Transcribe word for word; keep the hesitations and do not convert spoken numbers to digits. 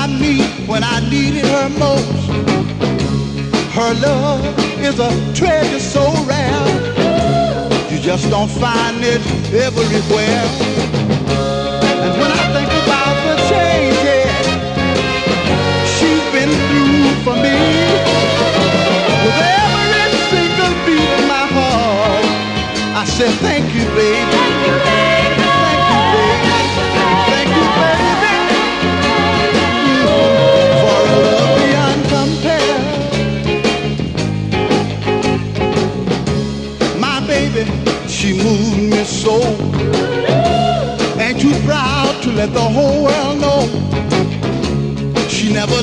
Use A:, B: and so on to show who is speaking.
A: by me when I needed her most. Her love is a treasure so rare, you just don't find it everywhere. And when I think about the changes she's been through for me, with every single beat in my heart, I said thank you, baby. Thank you, baby. Thank you, baby. Thank you, baby, for a love beyond compare. My baby, she moved me so. Ain't too proud to let the whole world know. She never